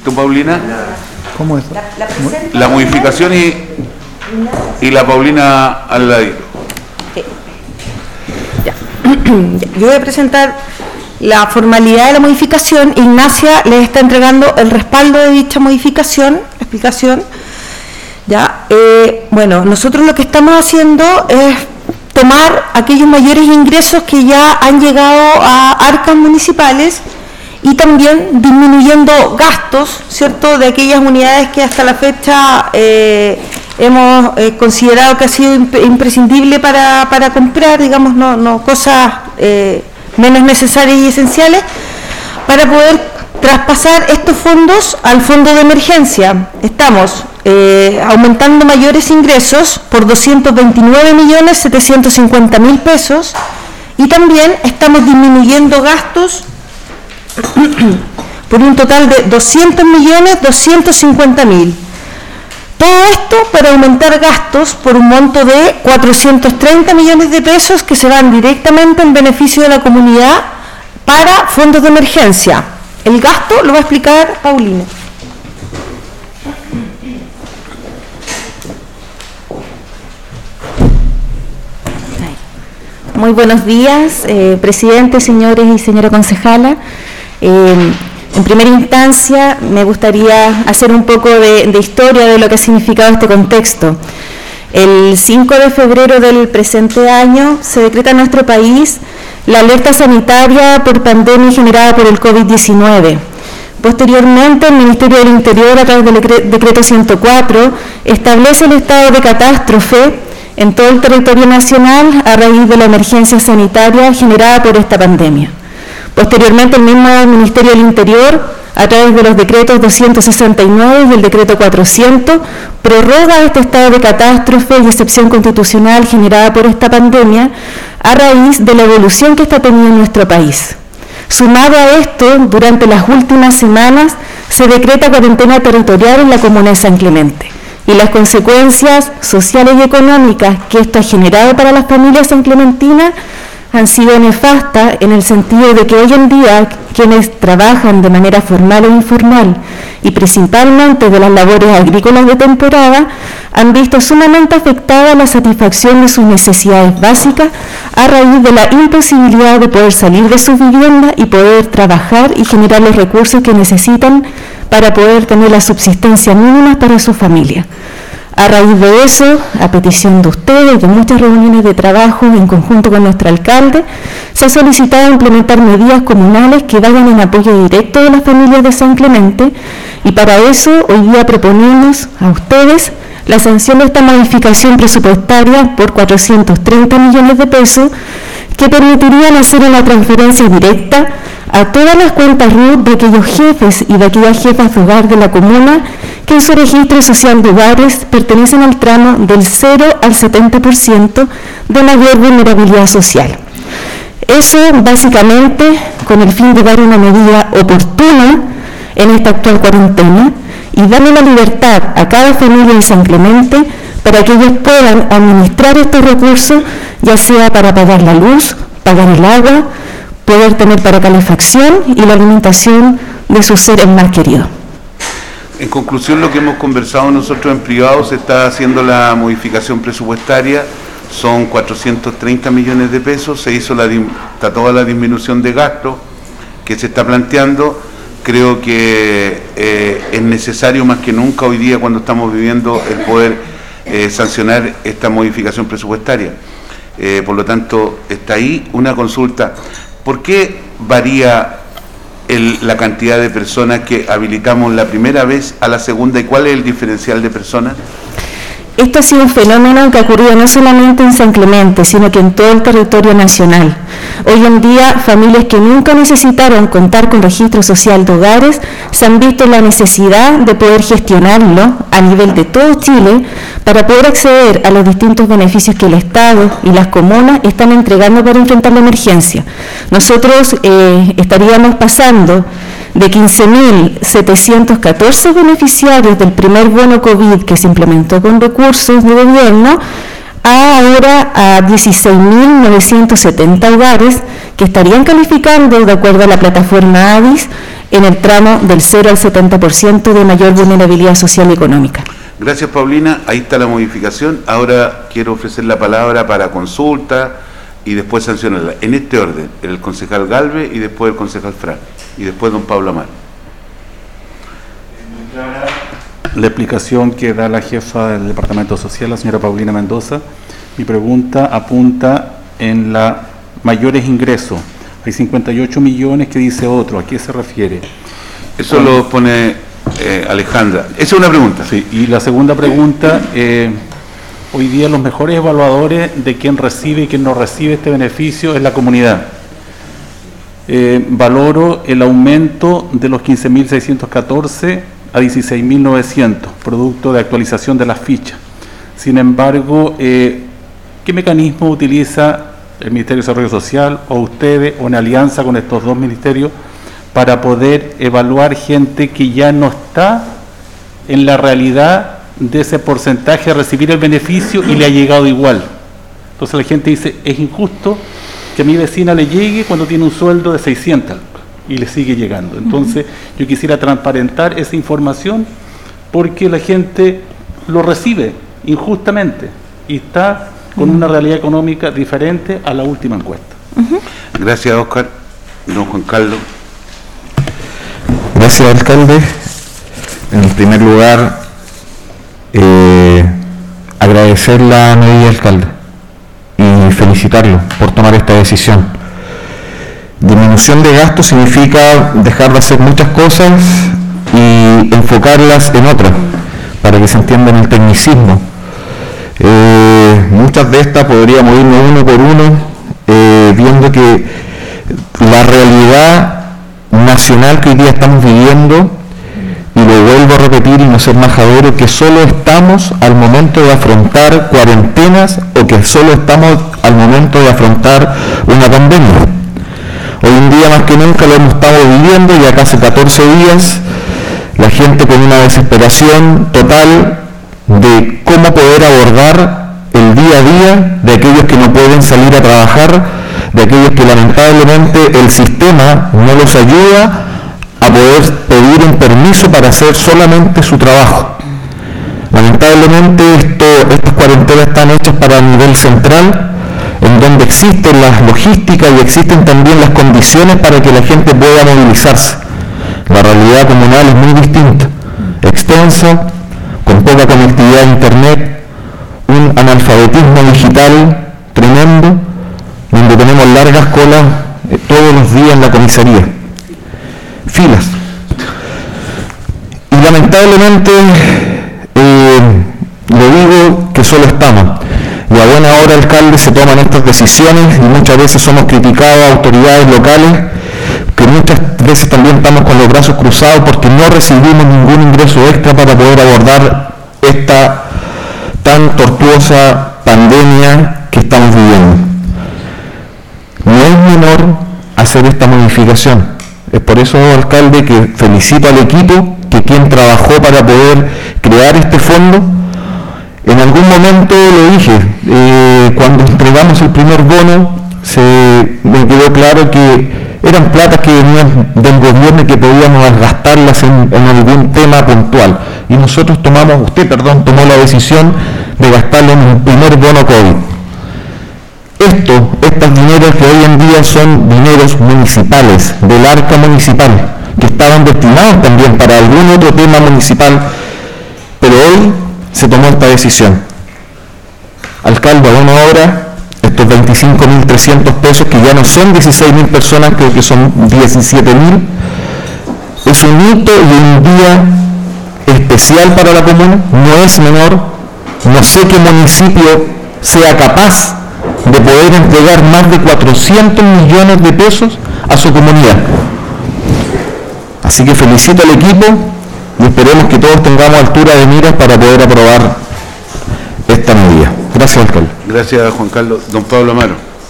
¿Tú, Paulina? ¿Cómo es? La modificación y la Paulina al ladito. Ya. Yo voy a presentar la formalidad de la modificación. Ignacia les está entregando el respaldo de dicha modificación, la explicación. Ya, bueno, nosotros lo que estamos haciendo es tomar aquellos mayores ingresos que ya han llegado a arcas municipales y también disminuyendo gastos, ¿cierto?, de aquellas unidades que hasta la fecha hemos considerado que ha sido imprescindible para comprar, digamos, no cosas menos necesarias y esenciales, para poder traspasar estos fondos al fondo de emergencia. Estamos aumentando mayores ingresos por 229.750.000 pesos y también estamos disminuyendo gastos por un total de 200.250.000. Todo esto para aumentar gastos por un monto de 430 millones de pesos que se van directamente en beneficio de la comunidad para fondos de emergencia. El gasto lo va a explicar Paulina. Muy buenos días, presidente, señores y señora concejala. En primera instancia, me gustaría hacer un poco de historia de lo que ha significado este contexto. El 5 de febrero del presente año se decreta en nuestro país la alerta sanitaria por pandemia generada por el COVID-19. Posteriormente, el Ministerio del Interior, a través del decreto 104, establece el estado de catástrofe en todo el territorio nacional a raíz de la emergencia sanitaria generada por esta pandemia. Posteriormente, el mismo Ministerio del Interior, a través de los decretos 269 y el decreto 400, prorroga este estado de catástrofe y excepción constitucional generada por esta pandemia a raíz de la evolución que está teniendo nuestro país. Sumado a esto, durante las últimas semanas se decreta cuarentena territorial en la comuna de San Clemente. Y las consecuencias sociales y económicas que esto ha generado para las familias sanclementinas han sido nefastas en el sentido de que hoy en día quienes trabajan de manera formal o informal y principalmente de las labores agrícolas de temporada han visto sumamente afectada la satisfacción de sus necesidades básicas a raíz de la imposibilidad de poder salir de sus viviendas y poder trabajar y generar los recursos que necesitan para poder tener la subsistencia mínima para su familia. A raíz de eso, a petición de ustedes, de muchas reuniones de trabajo en conjunto con nuestro alcalde, se ha solicitado implementar medidas comunales que vayan en apoyo directo de las familias de San Clemente y para eso hoy día proponemos a ustedes la sanción de esta modificación presupuestaria por 430 millones de pesos que permitirían hacer una transferencia directa a todas las cuentas RUT de aquellos jefes y de aquellas jefas de hogar de la comuna que en su registro social de hogares pertenecen al tramo del 0 al 70% de mayor vulnerabilidad social. Eso básicamente con el fin de dar una medida oportuna en esta actual cuarentena y darle la libertad a cada familia de San Clemente para que ellos puedan administrar estos recursos, ya sea para pagar la luz, pagar el agua, poder tener para calefacción y la alimentación de sus seres más queridos. En conclusión, lo que hemos conversado nosotros en privado, se está haciendo la modificación presupuestaria, son 430 millones de pesos, se hizo está toda la disminución de gasto que se está planteando. Creo que es necesario más que nunca hoy día, cuando estamos viviendo, el poder sancionar esta modificación presupuestaria. Por lo tanto, está ahí una consulta. ¿Por qué varía la cantidad de personas que habilitamos la primera vez a la segunda y cuál es el diferencial de personas? Esto ha sido un fenómeno que ha ocurrido no solamente en San Clemente, sino que en todo el territorio nacional. Hoy en día, familias que nunca necesitaron contar con registro social de hogares se han visto en la necesidad de poder gestionarlo a nivel de todo Chile para poder acceder a los distintos beneficios que el Estado y las comunas están entregando para enfrentar la emergencia. Nosotros estaríamos pasando de 15.714 beneficiarios del primer bono COVID que se implementó con recursos de gobierno ahora a 16.970 hogares que estarían calificando, de acuerdo a la plataforma ADIS, en el tramo del 0 al 70% de mayor vulnerabilidad social y económica. Gracias, Paulina. Ahí está la modificación. Ahora quiero ofrecer la palabra para consulta y después sancionarla. En este orden, el concejal Galvez y después el concejal Fran. Y después don Pablo Amaro. La explicación que da la jefa del Departamento Social, la señora Paulina Mendoza. Mi pregunta apunta en la mayores ingresos. Hay 58 millones que dice otro. ¿A qué se refiere? Eso lo pone Alejandra. Esa es una pregunta. Sí, y la segunda pregunta, hoy día los mejores evaluadores de quién recibe y quién no recibe este beneficio es la comunidad. Valoro el aumento de los 15.614 a 16.900, producto de actualización de las fichas. Sin embargo, ¿qué mecanismo utiliza el Ministerio de Desarrollo Social o ustedes o en alianza con estos dos ministerios para poder evaluar gente que ya no está en la realidad de ese porcentaje a recibir el beneficio y le ha llegado igual? Entonces la gente dice, es injusto que a mi vecina le llegue cuando tiene un sueldo de 600 y le sigue llegando. Entonces yo quisiera transparentar esa información porque la gente lo recibe injustamente y está con una realidad económica diferente a la última encuesta. Gracias, Óscar. Don Juan Carlos. Gracias, alcalde. En primer lugar, agradecer la medida, alcalde, y felicitarlo por tomar esta decisión. Disminución de gastos significa dejar de hacer muchas cosas y enfocarlas en otras, para que se entienda en el tecnicismo. Muchas de estas podríamos irnos uno por uno, viendo que la realidad nacional que hoy día estamos viviendo, y lo vuelvo a repetir y no ser majadero, que solo estamos al momento de afrontar cuarentenas o que solo estamos al momento de afrontar una pandemia. Hoy en día más que nunca lo hemos estado viviendo, ya casi 14 días, la gente con una desesperación total de cómo poder abordar el día a día de aquellos que no pueden salir a trabajar, de aquellos que lamentablemente el sistema no los ayuda a poder pedir un permiso para hacer solamente su trabajo. Lamentablemente estas cuarentenas están hechas para el nivel central, en donde existen las logísticas y existen también las condiciones para que la gente pueda movilizarse. La realidad comunal es muy distinta, extensa, con poca conectividad a internet, un analfabetismo digital tremendo, donde tenemos largas colas todos los días en la comisaría, filas. Y lamentablemente, lo digo que solo estamos. Y a buena hora, alcalde, se toman estas decisiones y muchas veces somos criticados a autoridades locales, que muchas veces también estamos con los brazos cruzados porque no recibimos ningún ingreso extra para poder abordar esta tan tortuosa pandemia que estamos viviendo. No es menor hacer esta modificación. Es por eso, alcalde, que felicito al equipo, que quien trabajó para poder crear este fondo. En algún momento lo dije, cuando entregamos el primer bono, me quedó claro que eran platas que venían del gobierno y que podíamos gastarlas en algún tema puntual. Y nosotros tomó la decisión de gastarlo en el primer bono COVID. Estos dineros que hoy en día son dineros municipales, del arca municipal, que estaban destinados también para algún otro tema municipal, pero hoy se tomó esta decisión. Alcalde, a buena hora, estos 25.300 pesos, que ya no son 16.000 personas, creo que son 17.000, es un hito y un día especial para la comuna, no es menor. No sé qué municipio sea capaz de poder entregar más de 400 millones de pesos a su comunidad. Así que felicito al equipo y esperemos que todos tengamos altura de miras para poder aprobar esta medida. Gracias, alcalde. Gracias, Juan Carlos. Don Pablo Amaro.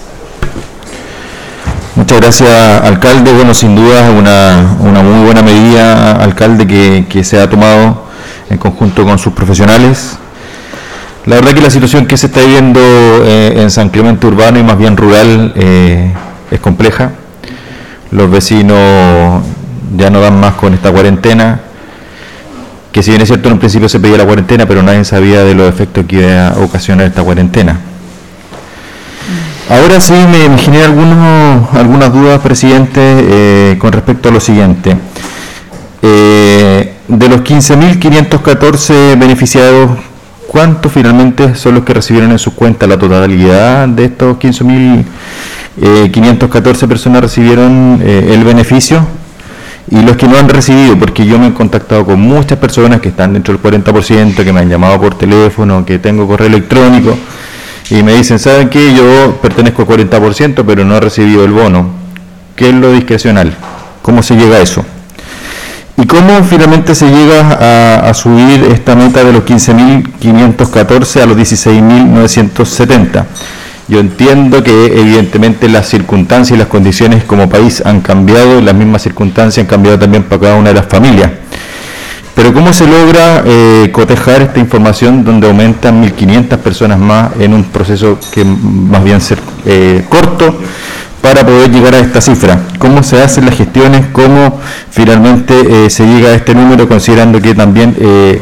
Muchas gracias, alcalde. Bueno, sin duda es una muy buena medida, alcalde, que se ha tomado en conjunto con sus profesionales. La verdad que la situación que se está viviendo en San Clemente urbano y más bien rural es compleja. Los vecinos ya no dan más con esta cuarentena, que si bien es cierto en un principio se pedía la cuarentena, pero nadie sabía de los efectos que iba a ocasionar esta cuarentena. Ahora sí me genera algunas dudas, presidente, con respecto a lo siguiente. De los 15.514 beneficiados, ¿cuántos finalmente son los que recibieron en sus cuentas? La totalidad de estos 15.514 personas recibieron el beneficio, y los que no han recibido, porque yo me he contactado con muchas personas que están dentro del 40%, que me han llamado por teléfono, que tengo correo electrónico, y me dicen, ¿saben qué? Yo pertenezco al 40%, pero no he recibido el bono. ¿Qué es lo discrecional? ¿Cómo se llega a eso? ¿Y cómo finalmente se llega a subir esta meta de los 15.514 a los 16.970? Yo entiendo que evidentemente las circunstancias y las condiciones como país han cambiado, las mismas circunstancias han cambiado también para cada una de las familias. Pero ¿cómo se logra cotejar esta información donde aumentan 1.500 personas más en un proceso que más bien ser corto, para poder llegar a esta cifra? ¿Cómo se hacen las gestiones? ¿Cómo finalmente se llega a este número, considerando que también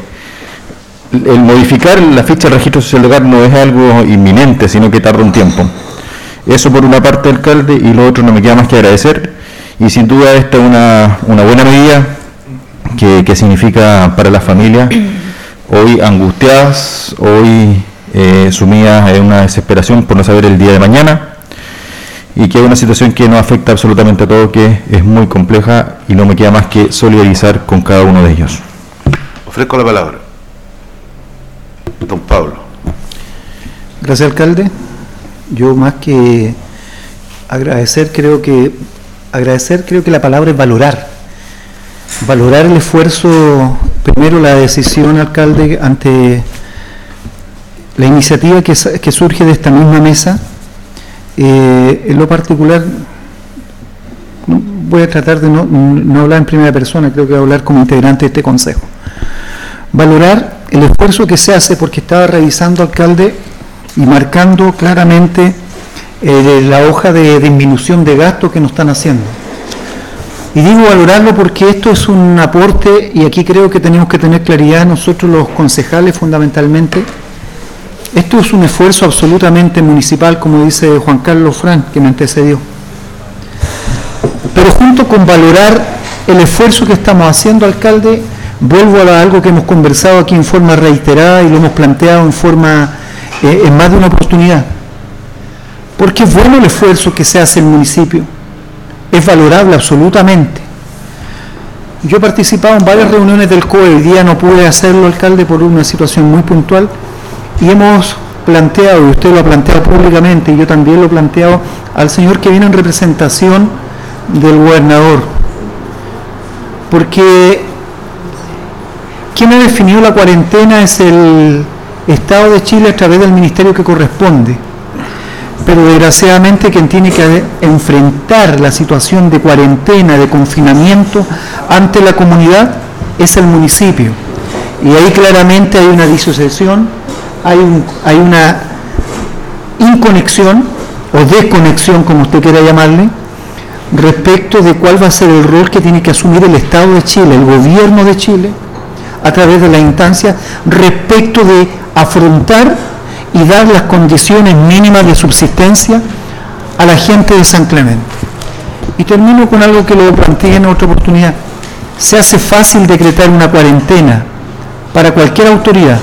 el modificar la ficha de registro social de hogar no es algo inminente, sino que tarda un tiempo? Eso por una parte, alcalde, y lo otro no me queda más que agradecer, y sin duda esta es una buena medida que significa para las familias hoy angustiadas, hoy sumidas en una desesperación por no saber el día de mañana, y que es una situación que nos afecta absolutamente a todos, que es muy compleja, y no me queda más que solidarizar con cada uno de ellos. Ofrezco la palabra. Don Pablo. Gracias, alcalde. Yo más que agradecer, creo que la palabra es valorar. Valorar el esfuerzo, primero la decisión, alcalde, ante la iniciativa que surge de esta misma mesa. En lo particular, voy a tratar de no hablar en primera persona, creo que voy a hablar como integrante de este consejo. Valorar el esfuerzo que se hace, porque estaba revisando, alcalde, y marcando claramente la hoja de disminución de gastos que nos están haciendo. Y digo valorarlo porque esto es un aporte, y aquí creo que tenemos que tener claridad nosotros los concejales fundamentalmente. Esto es un esfuerzo absolutamente municipal, como dice Juan Carlos Fran, que me antecedió. Pero junto con valorar el esfuerzo que estamos haciendo, alcalde, vuelvo a algo que hemos conversado aquí en forma reiterada y lo hemos planteado en más de una oportunidad. Porque es bueno el esfuerzo que se hace en el municipio, es valorable absolutamente. Yo he participado en varias reuniones del COE, hoy día no pude hacerlo, alcalde, por una situación muy puntual, y hemos planteado, y usted lo ha planteado públicamente, y yo también lo he planteado al señor que viene en representación del gobernador, porque quien ha definido la cuarentena es el Estado de Chile a través del ministerio que corresponde, pero desgraciadamente quien tiene que enfrentar la situación de cuarentena, de confinamiento ante la comunidad es el municipio, y ahí claramente hay una disociación, hay una inconexión o desconexión, como usted quiera llamarle, respecto de cuál va a ser el rol que tiene que asumir el Estado de Chile, el gobierno de Chile, a través de la instancia, respecto de afrontar y dar las condiciones mínimas de subsistencia a la gente de San Clemente. Y termino con algo que lo planteé en otra oportunidad. Se hace fácil decretar una cuarentena para cualquier autoridad.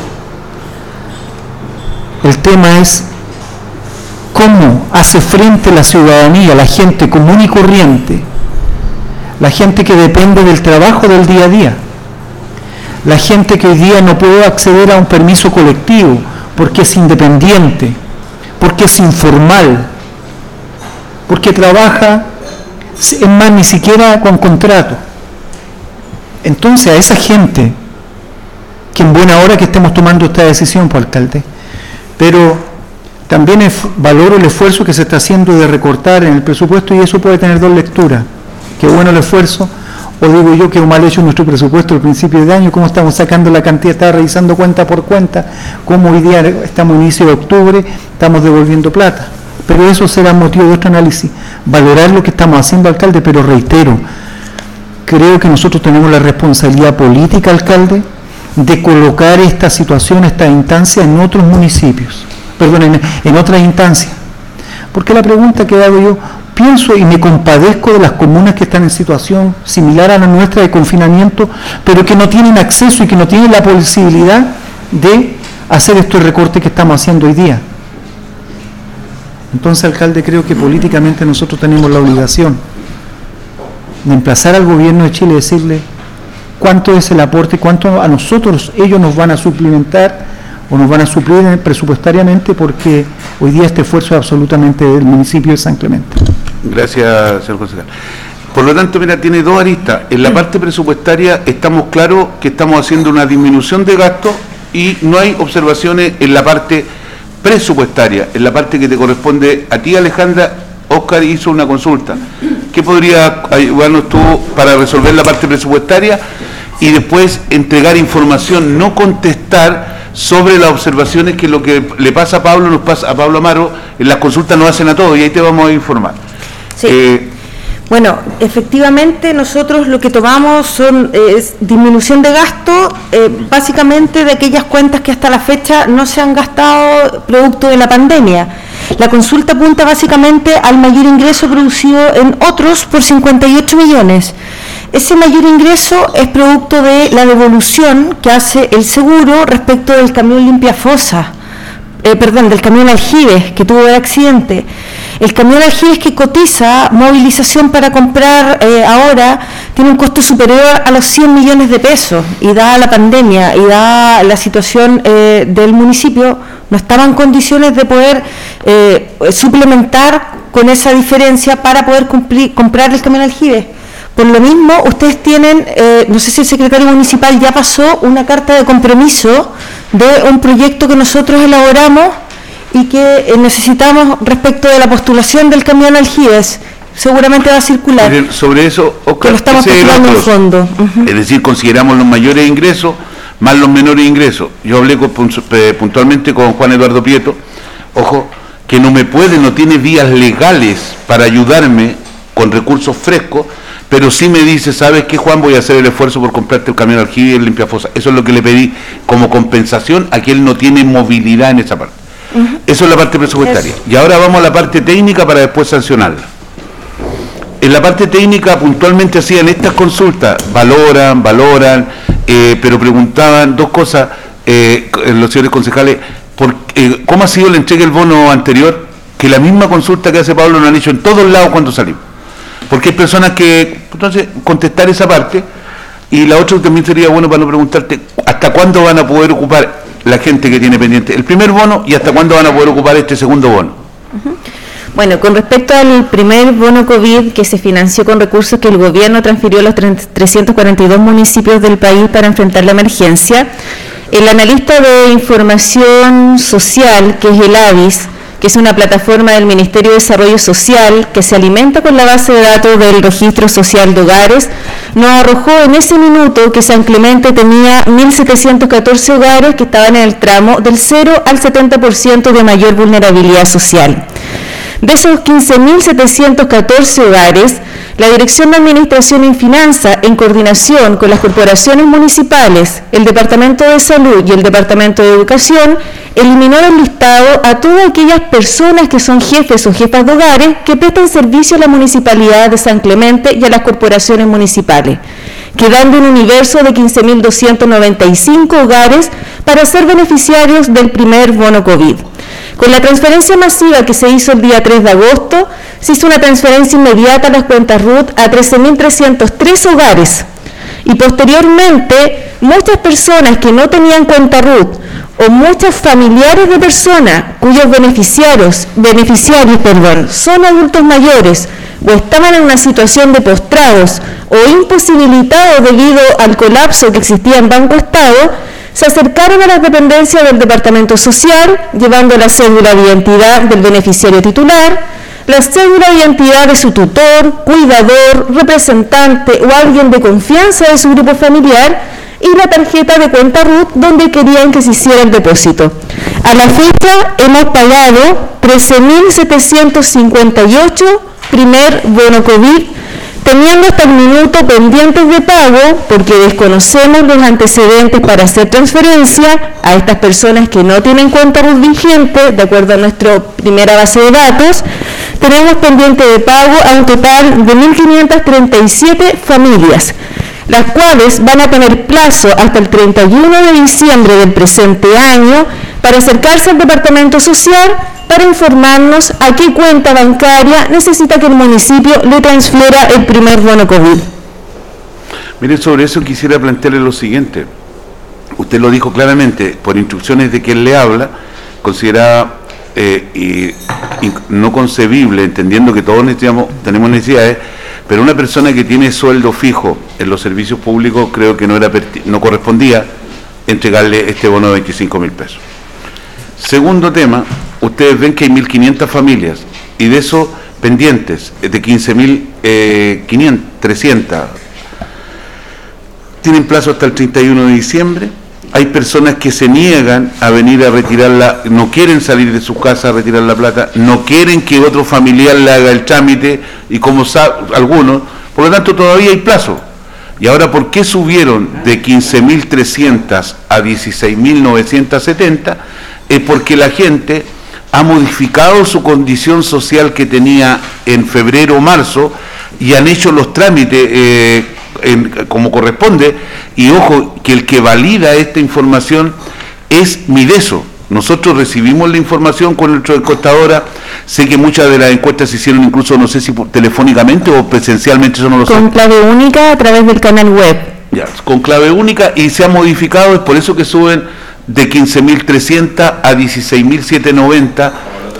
El tema es cómo hace frente la ciudadanía, la gente común y corriente, la gente que depende del trabajo del día a día, la gente que hoy día no puede acceder a un permiso colectivo porque es independiente, porque es informal, porque trabaja, es más, ni siquiera con contrato. Entonces a esa gente, que en buena hora que estemos tomando esta decisión, pues, alcalde, pero también valoro el esfuerzo que se está haciendo de recortar en el presupuesto, y eso puede tener dos lecturas. Qué bueno el esfuerzo, o digo yo que mal hecho nuestro presupuesto al principio de año, cómo estamos sacando la cantidad, estaba revisando cuenta por cuenta, cómo hoy día estamos a inicio de octubre, estamos devolviendo plata. Pero eso será motivo de otro análisis, valorar lo que estamos haciendo, alcalde, pero reitero, creo que nosotros tenemos la responsabilidad política, alcalde, de colocar esta situación, esta instancia en otros municipios, perdón, en otras instancias. Porque la pregunta que hago yo, pienso y me compadezco de las comunas que están en situación similar a la nuestra de confinamiento, pero que no tienen acceso y que no tienen la posibilidad de hacer estos recortes que estamos haciendo hoy día. Entonces, alcalde, creo que políticamente nosotros tenemos la obligación de emplazar al gobierno de Chile y decirle cuánto es el aporte, cuánto a nosotros ellos nos van a suplementar o nos van a suplir presupuestariamente, porque hoy día este esfuerzo es absolutamente del municipio de San Clemente. Gracias, señor concejal. Por lo tanto, mira, tiene dos aristas. En la parte presupuestaria estamos claros que estamos haciendo una disminución de gastos y no hay observaciones en la parte presupuestaria, en la parte que te corresponde a ti, Alejandra. Óscar hizo una consulta. ¿Qué podría ayudarnos tú para resolver la parte presupuestaria y después entregar información, no contestar sobre las observaciones que lo que le pasa a Pablo, nos pasa a Pablo Amaro, en las consultas nos hacen a todos y ahí te vamos a informar? Sí. Bueno, efectivamente nosotros lo que tomamos es disminución de gasto, básicamente de aquellas cuentas que hasta la fecha no se han gastado producto de la pandemia. La consulta apunta básicamente al mayor ingreso producido en otros por 58 millones. Ese mayor ingreso es producto de la devolución que hace el seguro respecto del camión limpiafosa, del camión Aljibes que tuvo el accidente. El camión Aljibes que cotiza movilización para comprar ahora tiene un costo superior a los 100 millones de pesos y dada la pandemia y dada la situación del municipio, no estaba en condiciones de poder suplementar con esa diferencia para poder comprar el camión Aljibes. Por lo mismo, ustedes tienen, no sé si el secretario municipal ya pasó una carta de compromiso de un proyecto que nosotros elaboramos y que necesitamos respecto de la postulación del camión Aljibes. Seguramente va a circular. Sobre eso, Oscar, que lo estamos postulando en fondo. Es decir, consideramos los mayores ingresos más los menores ingresos. Yo hablé puntualmente con Juan Eduardo Prieto, ojo, que no tiene vías legales para ayudarme con recursos frescos, pero sí me dice, ¿sabes qué, Juan? Voy a hacer el esfuerzo por comprarte el camión Aljibes y el limpiafosa. Eso es lo que le pedí como compensación a que él no tiene movilidad en esa parte. Eso es la parte presupuestaria. Y ahora vamos a la parte técnica para después sancionarla. En la parte técnica puntualmente hacían estas consultas, valoran, pero preguntaban dos cosas, los señores concejales, ¿cómo ha sido la entrega del bono anterior? Que la misma consulta que hace Pablo lo han hecho en todos lados cuando salimos. Porque hay personas que, entonces, contestar esa parte, y la otra también sería bueno para no preguntarte, ¿hasta cuándo van a poder ocupar la gente que tiene pendiente el primer bono y hasta cuándo van a poder ocupar este segundo bono? Bueno, con respecto al primer bono COVID que se financió con recursos que el gobierno transfirió a los 342 municipios del país para enfrentar la emergencia, el analista de información social, que es el AVIS, que es una plataforma del Ministerio de Desarrollo Social que se alimenta con la base de datos del Registro Social de Hogares, nos arrojó en ese minuto que San Clemente tenía 1.714 hogares que estaban en el tramo del 0 al 70% de mayor vulnerabilidad social. De esos 15.714 hogares, la Dirección de Administración y Finanzas, en coordinación con las corporaciones municipales, el Departamento de Salud y el Departamento de Educación, eliminó del listado a todas aquellas personas que son jefes o jefas de hogares que prestan servicio a la Municipalidad de San Clemente y a las corporaciones municipales, quedando un universo de 15.295 hogares para ser beneficiarios del primer bono COVID. Con la transferencia masiva que se hizo el día 3 de agosto, se hizo una transferencia inmediata a las cuentas RUT a 13.303 hogares. Y posteriormente, muchas personas que no tenían cuenta RUT o muchos familiares de personas cuyos beneficiarios son adultos mayores o estaban en una situación de postrados o imposibilitados debido al colapso que existía en Banco Estado, se acercaron a las dependencias del Departamento Social, llevando la cédula de identidad del beneficiario titular, la cédula de identidad de su tutor, cuidador, representante o alguien de confianza de su grupo familiar y la tarjeta de cuenta RUT donde querían que se hiciera el depósito. A la fecha hemos pagado 13.758 primer bono COVID, teniendo hasta el minuto pendientes de pago porque desconocemos los antecedentes para hacer transferencia a estas personas que no tienen cuenta RUT vigente, de acuerdo a nuestra primera base de datos. Tenemos pendiente de pago a un total de 1.537 familias, las cuales van a tener plazo hasta el 31 de diciembre del presente año para acercarse al Departamento Social para informarnos a qué cuenta bancaria necesita que el municipio le transfiera el primer bono COVID. Mire, sobre eso quisiera plantearle lo siguiente. Usted lo dijo claramente, por instrucciones de quien le habla, consideraba no concebible, entendiendo que todos tenemos necesidades, pero una persona que tiene sueldo fijo en los servicios públicos, creo que no correspondía entregarle este bono de 25.000 pesos. Segundo tema, ustedes ven que hay 1.500 familias y de esos pendientes de 15.300 tienen plazo hasta el 31 de diciembre. Hay personas que se niegan a venir a retirarla, no quieren salir de su casa a retirar la plata, no quieren que otro familiar le haga el trámite, y como algunos, por lo tanto todavía hay plazo. Y ahora, ¿por qué subieron de 15.300 a 16.970? Es porque la gente ha modificado su condición social que tenía en febrero o marzo y han hecho los trámites como corresponde, y ojo, que el que valida esta información es Mideso. Nosotros recibimos la información con nuestra encuestadora, sé que muchas de las encuestas se hicieron incluso, no sé si telefónicamente o presencialmente, eso no lo sé. Con clave única a través del canal web. Ya, con clave única, y se ha modificado, es por eso que suben de 15.300 a 16.790,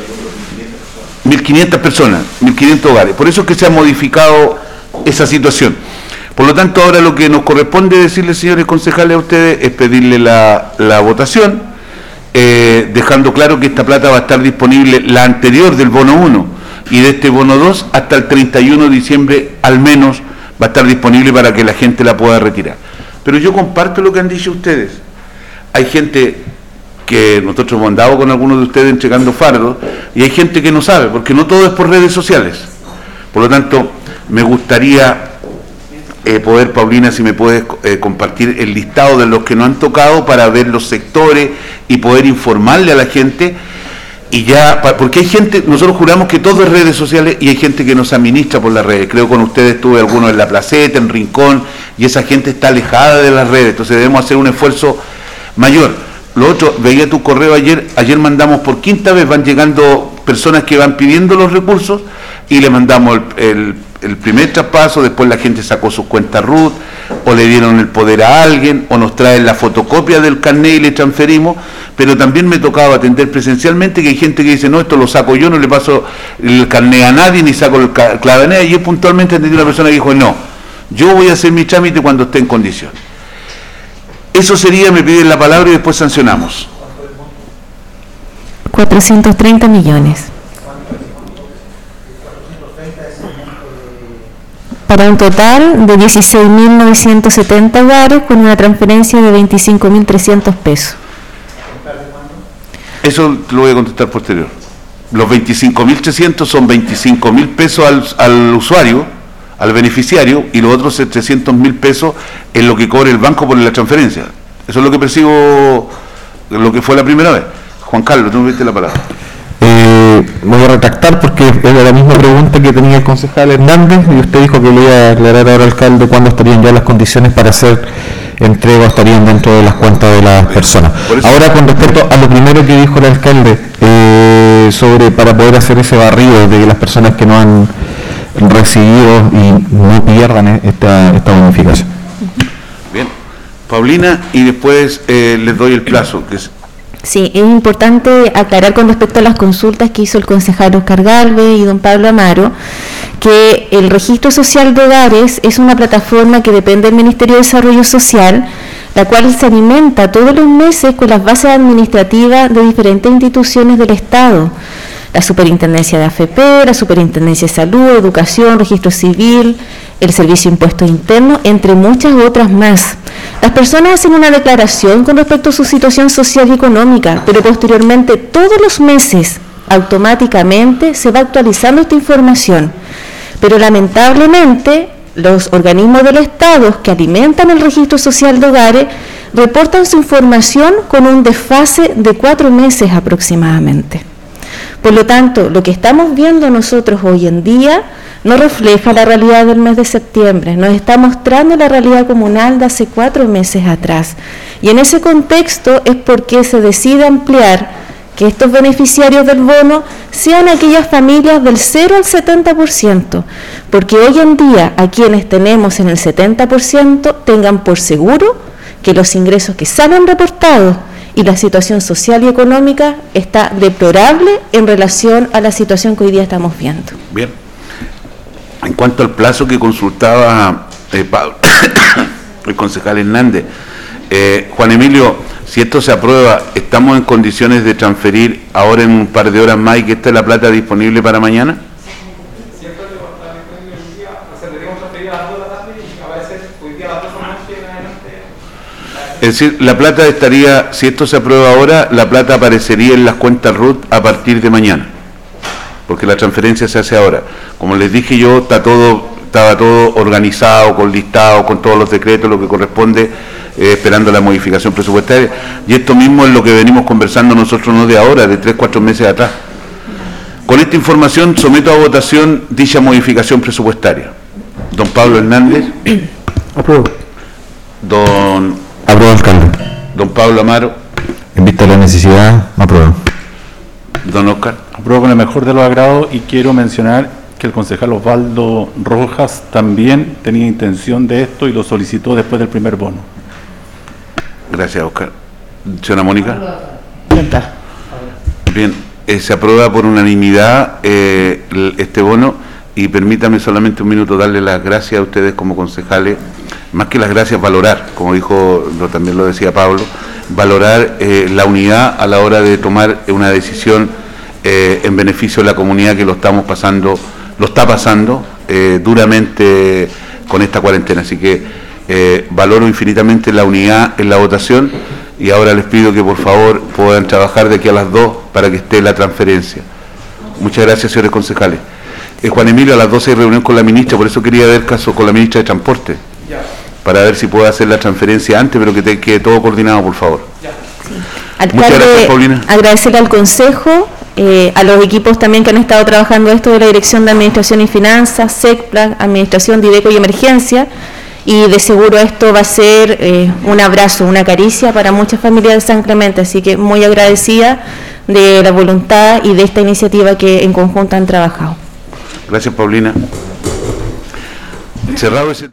1.500 personas, 1.500 hogares. Por eso es que se ha modificado esa situación. Por lo tanto, ahora lo que nos corresponde decirle, señores concejales, a ustedes es pedirle la votación, dejando claro que esta plata va a estar disponible, la anterior del bono 1 y de este bono 2, hasta el 31 de diciembre al menos va a estar disponible para que la gente la pueda retirar. Pero yo comparto lo que han dicho ustedes. Hay gente que nosotros hemos andado con algunos de ustedes entregando fardos, y hay gente que no sabe, porque no todo es por redes sociales. Por lo tanto, me gustaría poder, Paulina, si me puedes compartir el listado de los que no han tocado para ver los sectores y poder informarle a la gente, y ya, porque hay gente, nosotros juramos que todo es redes sociales y hay gente que nos administra por las redes. Creo que con ustedes tuve algunos en La Placeta, en Rincón, y esa gente está alejada de las redes, entonces debemos hacer un esfuerzo mayor. Lo otro, veía tu correo ayer mandamos por quinta vez, van llegando personas que van pidiendo los recursos y le mandamos el primer traspaso, después la gente sacó sus cuentas RUT, o le dieron el poder a alguien, o nos traen la fotocopia del carnet y le transferimos. Pero también me tocaba atender presencialmente que hay gente que dice, no, esto lo saco yo, no le paso el carnet a nadie, ni saco el clave a nadie. Y yo puntualmente atendí a una persona que dijo, no, yo voy a hacer mi trámite cuando esté en condición. Eso sería, me piden la palabra y después sancionamos. 430 millones. Para un total de 16.970 hogares con una transferencia de 25.300 pesos. Eso lo voy a contestar posterior. Los 25.300 son 25.000 pesos al usuario, al beneficiario, y los otros 300.000 pesos en lo que cobre el banco por la transferencia. Eso es lo que percibo, lo que fue la primera vez. Juan Carlos, tú me viste la palabra. Me voy a retractar porque era la misma pregunta que tenía el concejal Hernández, y usted dijo que le iba a aclarar ahora al alcalde cuándo estarían ya las condiciones para hacer entrega, estarían dentro de las cuentas de las personas. Ahora, con respecto a lo primero que dijo el alcalde sobre para poder hacer ese barrido de las personas que no han recibido y no pierdan esta bonificación. Bien, Paulina, y después les doy el plazo, que es... Sí, es importante aclarar con respecto a las consultas que hizo el concejal Oscar Galvez y don Pablo Amaro, que el Registro Social de Hogares es una plataforma que depende del Ministerio de Desarrollo Social, la cual se alimenta todos los meses con las bases administrativas de diferentes instituciones del Estado. la Superintendencia de AFP, la Superintendencia de Salud, Educación, Registro Civil, el Servicio de Impuestos Internos, entre muchas otras más. Las personas hacen una declaración con respecto a su situación social y económica, pero posteriormente, todos los meses, automáticamente se va actualizando esta información. Pero lamentablemente, los organismos del Estado que alimentan el registro social de hogares reportan su información con un desfase de 4 meses aproximadamente. Por lo tanto, lo que estamos viendo nosotros hoy en día no refleja la realidad del mes de septiembre, nos está mostrando la realidad comunal de hace 4 meses atrás. Y en ese contexto es porque se decide ampliar que estos beneficiarios del bono sean aquellas familias del 0 al 70%, porque hoy en día a quienes tenemos en el 70% tengan por seguro que los ingresos que salen reportados y la situación social y económica está deplorable en relación a la situación que hoy día estamos viendo. Bien. En cuanto al plazo que consultaba Pablo, el concejal Hernández, Juan Emilio, si esto se aprueba, ¿estamos en condiciones de transferir ahora en un par de horas más y que esté la plata disponible para mañana? Siempre va a estar disponible el día, o sea, tendríamos transferir a las 2 de la tarde y aparecer hoy día a las 2 de la noche en adelante. Es decir, la plata estaría, si esto se aprueba ahora, la plata aparecería en las cuentas RUT a partir de mañana, porque la transferencia se hace ahora. Como les dije yo, estaba todo organizado, con listado, con todos los decretos, lo que corresponde, esperando la modificación presupuestaria. Y esto mismo es lo que venimos conversando nosotros, no de ahora, de 3-4 meses atrás. Con esta información someto a votación dicha modificación presupuestaria. Don Pablo Hernández. Apruebo. Apruebo, alcalde. Don Pablo Amaro. En vista de la necesidad, apruebo. Don Oscar. Apruebo con el mejor de los agrados y quiero mencionar que el concejal Osvaldo Rojas también tenía intención de esto y lo solicitó después del primer bono. Gracias, Oscar. Señora Mónica. Cuenta. Bien, se aprueba por unanimidad este bono y permítame solamente un minuto darle las gracias a ustedes como concejales, más que las gracias, valorar, como dijo, también lo decía Pablo, valorar la unidad a la hora de tomar una decisión en beneficio de la comunidad que lo está pasando duramente con esta cuarentena. Así que valoro infinitamente la unidad en la votación y ahora les pido que por favor puedan trabajar de aquí a las 2 para que esté la transferencia. Muchas gracias, señores concejales. Juan Emilio, a las 12 hay reunión con la ministra, por eso quería ver caso con la ministra de Transporte, para ver si puede hacer la transferencia antes, pero que quede todo coordinado, por favor. Sí. Alcalde, muchas gracias, Paulina. Agradecerle al Consejo, a los equipos también que han estado trabajando esto de la Dirección de Administración y Finanzas, SECPLA, Administración de IDECO y Emergencia, y de seguro esto va a ser un abrazo, una caricia para muchas familias de San Clemente, así que muy agradecida de la voluntad y de esta iniciativa que en conjunto han trabajado. Gracias, Paulina. Cerrado ese